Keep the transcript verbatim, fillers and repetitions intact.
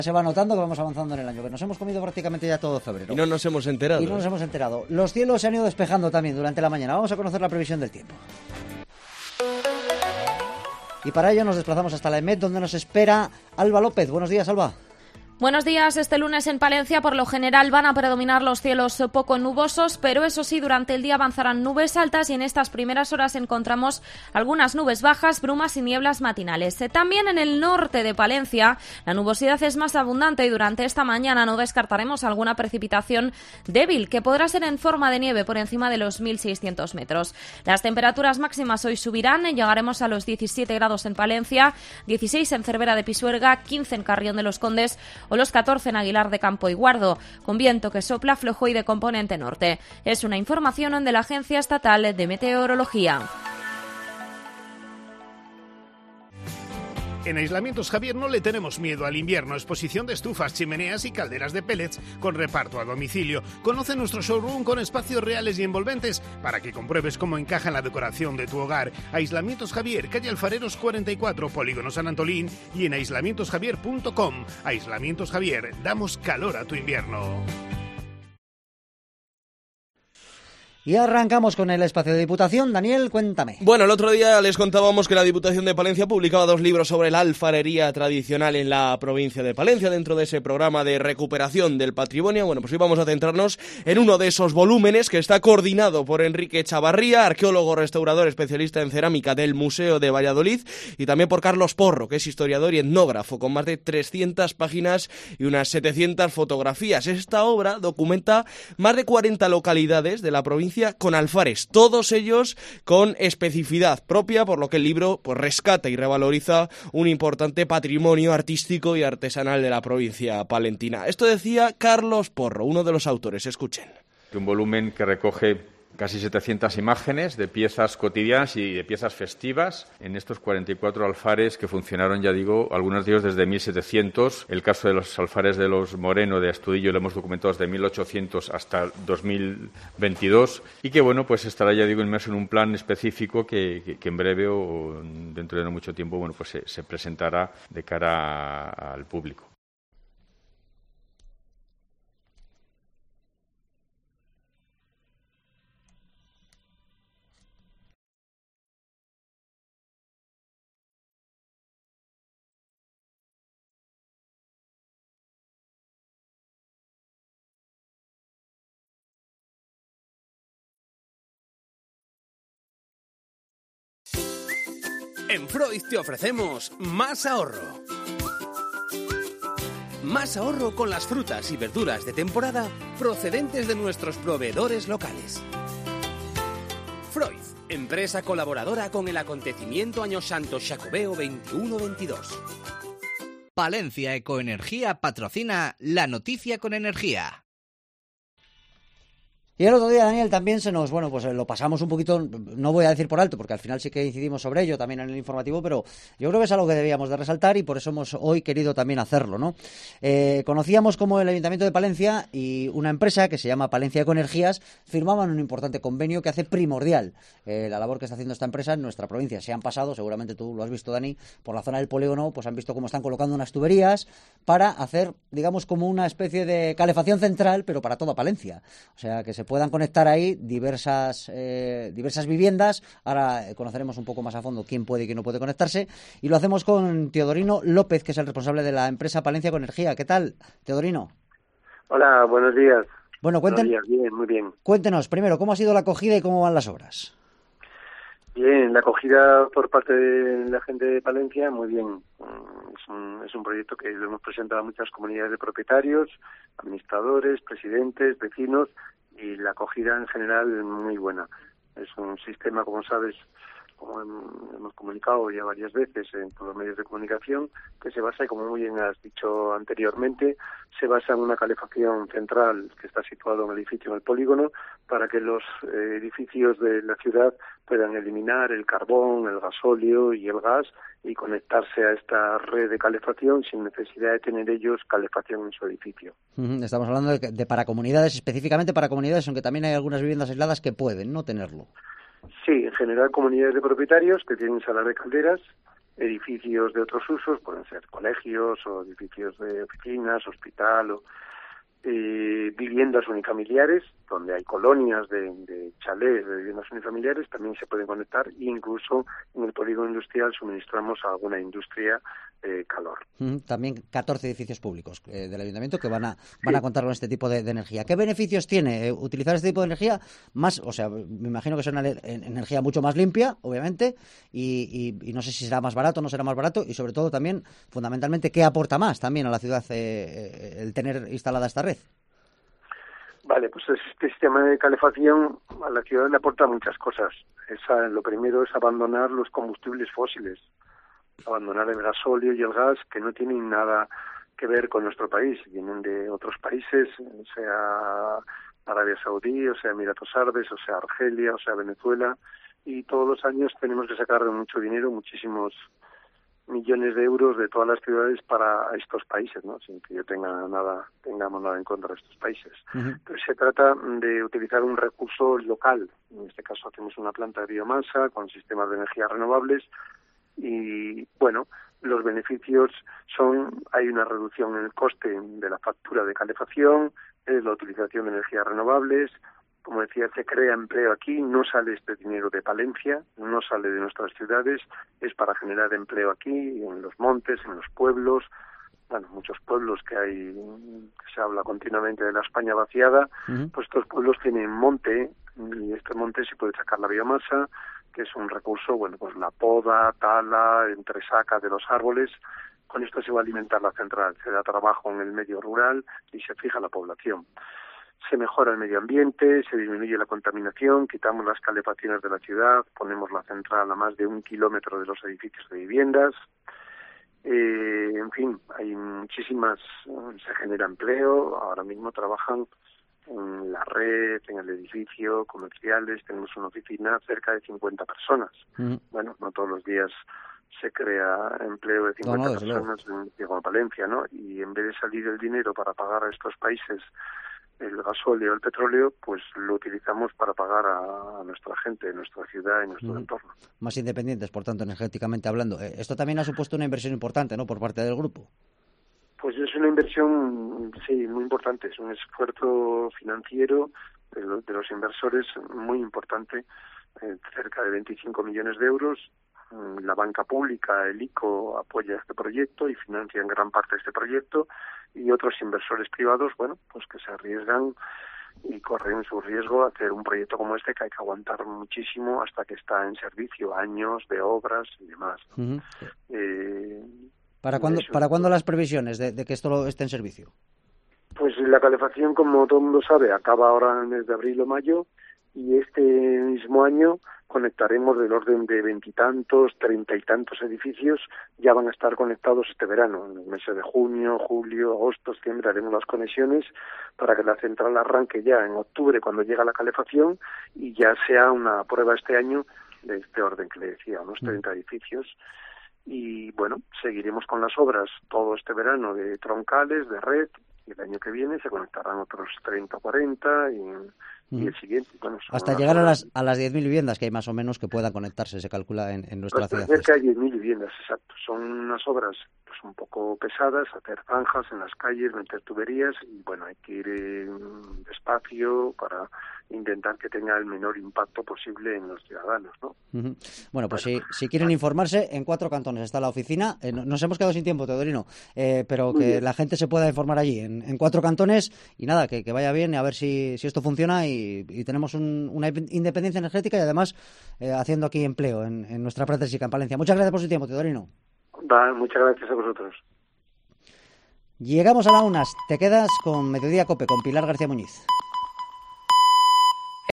Se va notando que vamos avanzando en el año, que nos hemos comido prácticamente ya todo febrero. Y no nos hemos enterado. Y no nos hemos enterado. Los cielos se han ido despejando también durante la mañana. Vamos a conocer la previsión del tiempo. Y para ello nos desplazamos hasta la EMET, donde nos espera Alba López. Buenos días, Alba. Buenos días. Este lunes en Palencia, por lo general, van a predominar los cielos poco nubosos, pero eso sí, durante el día avanzarán nubes altas y en estas primeras horas encontramos algunas nubes bajas, brumas y nieblas matinales. También en el norte de Palencia, la nubosidad es más abundante y durante esta mañana no descartaremos alguna precipitación débil, que podrá ser en forma de nieve por encima de los mil seiscientos metros. Las temperaturas máximas hoy subirán, llegaremos a los diecisiete grados en Palencia, dieciséis en Cervera de Pisuerga, quince en Carrión de los Condes, o los catorce en Aguilar de Campo y Guardo, con viento que sopla flojo y de componente norte. Es una información de la Agencia Estatal de Meteorología. En Aislamientos Javier no le tenemos miedo al invierno. Exposición de estufas, chimeneas y calderas de pellets con reparto a domicilio. Conoce nuestro showroom con espacios reales y envolventes para que compruebes cómo encaja en la decoración de tu hogar. Aislamientos Javier, calle Alfareros cuarenta y cuatro, Polígono San Antolín y en aislamientos javier punto com. Aislamientos Javier, damos calor a tu invierno. Y arrancamos con el espacio de Diputación. Daniel, cuéntame. Bueno, el otro día les contábamos que la Diputación de Palencia publicaba dos libros sobre la alfarería tradicional en la provincia de Palencia, dentro de ese programa de recuperación del patrimonio. Bueno, pues hoy vamos a centrarnos en uno de esos volúmenes que está coordinado por Enrique Chavarría, arqueólogo restaurador especialista en cerámica del Museo de Valladolid, y también por Carlos Porro, que es historiador y etnógrafo, con más de trescientas páginas y unas setecientas fotografías. Esta obra documenta más de cuarenta localidades de la provincia con alfares, todos ellos con especificidad propia, por lo que el libro pues rescata y revaloriza un importante patrimonio artístico y artesanal de la provincia palentina. Esto decía Carlos Porro, uno de los autores. Escuchen. Un volumen que recoge casi setecientas imágenes de piezas cotidianas y de piezas festivas en estos cuarenta y cuatro alfares que funcionaron, ya digo, algunos de ellos desde mil setecientos. El caso de los alfares de los Moreno de Astudillo lo hemos documentado desde mil ochocientos hasta dos mil veintidós y que, bueno, pues estará, ya digo, inmerso en un plan específico que, que, que en breve o dentro de no mucho tiempo, bueno, pues se, se presentará de cara a, al público. En Freud te ofrecemos más ahorro. Más ahorro con las frutas y verduras de temporada procedentes de nuestros proveedores locales. Freud, empresa colaboradora con el acontecimiento Año Santo Xacobeo veintiuno veintidós. Palencia Ecoenergía patrocina La Noticia con Energía. Y el otro día, Daniel, también se nos, bueno, pues lo pasamos un poquito, no voy a decir por alto, porque al final sí que incidimos sobre ello también en el informativo, pero yo creo que es algo que debíamos de resaltar y por eso hemos hoy querido también hacerlo, ¿no? Eh, conocíamos como el Ayuntamiento de Palencia y una empresa que se llama Palencia Ecoenergías firmaban un importante convenio que hace primordial eh, la labor que está haciendo esta empresa en nuestra provincia. Se han pasado, seguramente tú lo has visto, Dani, por la zona del polígono, pues han visto cómo están colocando unas tuberías para hacer, digamos, como una especie de calefacción central, pero para toda Palencia. O sea, que se puedan conectar ahí diversas eh, diversas viviendas. Ahora conoceremos un poco más a fondo quién puede y quién no puede conectarse. Y lo hacemos con Teodorino López, que es el responsable de la empresa Palencia Ecoenergía. ¿Qué tal, Teodorino? Hola, buenos días. Bueno, cuenten, buenos días, bien, muy bien. Cuéntenos, primero, ¿cómo ha sido la acogida y cómo van las obras? Bien, la acogida por parte de la gente de Palencia, muy bien. Es un, es un proyecto que lo hemos presentado a muchas comunidades de propietarios, administradores, presidentes, vecinos, y la acogida en general es muy buena. Es un sistema, como sabes, como hemos comunicado ya varias veces en todos los medios de comunicación, que se basa, y como muy bien has dicho anteriormente, se basa en una calefacción central que está situado en el edificio, en el polígono, para que los eh, edificios de la ciudad puedan eliminar el carbón, el gasóleo y el gas y conectarse a esta red de calefacción sin necesidad de tener ellos calefacción en su edificio. Estamos hablando de, de para comunidades, específicamente para comunidades, aunque también hay algunas viviendas aisladas que pueden no tenerlo. Sí, en general comunidades de propietarios que tienen salas de calderas edificios de otros usos, pueden ser colegios o edificios de oficinas, hospital o eh, viviendas unifamiliares, donde hay colonias de, de chalés de viviendas unifamiliares, también se pueden conectar, e incluso en el polígono industrial suministramos a alguna industria eh, calor. También catorce edificios públicos eh, del ayuntamiento que van a van sí. a contar con este tipo de, de energía. ¿Qué beneficios tiene eh, utilizar este tipo de energía? Más, o sea, me imagino que es una energía mucho más limpia, obviamente, y, y, y no sé si será más barato o no será más barato, y sobre todo también, fundamentalmente, ¿qué aporta más también a la ciudad eh, el tener instalada esta red? Vale, pues este sistema de calefacción a la ciudad le aporta muchas cosas. Esa, lo primero es abandonar los combustibles fósiles, abandonar el gasóleo y el gas, que no tienen nada que ver con nuestro país, vienen de otros países, sea Arabia Saudí, o sea Emiratos Árabes, o sea Argelia, o sea Venezuela, y todos los años tenemos que sacar mucho dinero, muchísimos millones de euros de todas las ciudades para estos países, ¿no? Sin que yo tenga nada, tengamos nada en contra de estos países. Uh-huh. Entonces se trata de utilizar un recurso local. En este caso hacemos una planta de biomasa con sistemas de energías renovables y, bueno, los beneficios son, hay una reducción en el coste de la factura de calefacción, es la utilización de energías renovables. Como decía, se crea empleo aquí, no sale este dinero de Palencia, no sale de nuestras ciudades, es para generar empleo aquí, en los montes, en los pueblos, bueno, muchos pueblos que hay, que se habla continuamente de la España vaciada, uh-huh. Pues estos pueblos tienen monte, y este monte se puede sacar la biomasa, que es un recurso, bueno, pues la poda, tala, entresaca de los árboles. Con esto se va a alimentar la central, se da trabajo en el medio rural y se fija la población. Se mejora el medio ambiente, se disminuye la contaminación, quitamos las calefacciones de la ciudad, ponemos la central a más de un kilómetro de los edificios de viviendas. Eh, en fin, hay muchísimas, se genera empleo, ahora mismo trabajan en la red, en el edificio, comerciales, tenemos una oficina, cerca de cincuenta personas. Mm. Bueno, no todos los días se crea empleo de cincuenta no, no, personas en Diego Palencia, ¿no? Y en vez de salir el dinero para pagar a estos países el gasóleo, el petróleo, pues lo utilizamos para pagar a, a nuestra gente, a nuestra ciudad y nuestro mm. entorno. Más independientes, por tanto, energéticamente hablando. Esto también ha supuesto una inversión importante, ¿no?, por parte del grupo. Pues es una inversión, sí, muy importante. Es un esfuerzo financiero de, lo, de los inversores muy importante, eh, cerca de veinticinco millones de euros. La banca pública, el I C O, apoya este proyecto y financia en gran parte este proyecto, y otros inversores privados, bueno, pues que se arriesgan y corren su riesgo a hacer un proyecto como este, que hay que aguantar muchísimo hasta que está en servicio, años de obras y demás. Uh-huh. Eh, ¿Para cuándo, ¿Para cuándo las previsiones de, de que esto esté en servicio? Pues la calefacción, como todo el mundo sabe, acaba ahora en el mes de abril o mayo, y este mismo año conectaremos del orden de veintitantos, treinta y tantos edificios, ya van a estar conectados este verano, en los meses de junio, julio, agosto, septiembre haremos las conexiones para que la central arranque ya en octubre cuando llega la calefacción y ya sea una prueba este año de este orden que le decía, unos treinta edificios. Y bueno, seguiremos con las obras todo este verano de troncales, de red, y el año que viene se conectarán otros treinta o cuarenta y... y el siguiente, bueno, hasta llegar a las a las diez mil viviendas que hay más o menos que puedan conectarse, se calcula en, en nuestra ciudad. Cerca de diez mil viviendas, exacto. Son unas obras pues un poco pesadas, hacer zanjas en las calles, meter tuberías y bueno, hay que ir eh, despacio para intentar que tenga el menor impacto posible en los ciudadanos, ¿no? Uh-huh. Bueno, pues bueno, si, si quieren bueno. informarse, en Cuatro Cantones está la oficina. Eh, nos hemos quedado sin tiempo, Teodorino, eh, pero Muy que bien. La gente se pueda informar allí, en, en Cuatro Cantones, y nada, que, que vaya bien y a ver si, si esto funciona y, y tenemos un, una independencia energética y además eh, haciendo aquí empleo en, en nuestra práctica en Palencia. Muchas gracias por su tiempo, Teodorino. Va, muchas gracias a vosotros. Llegamos a la UNAS. Te quedas con Mediodía Cope, con Pilar García Muñiz.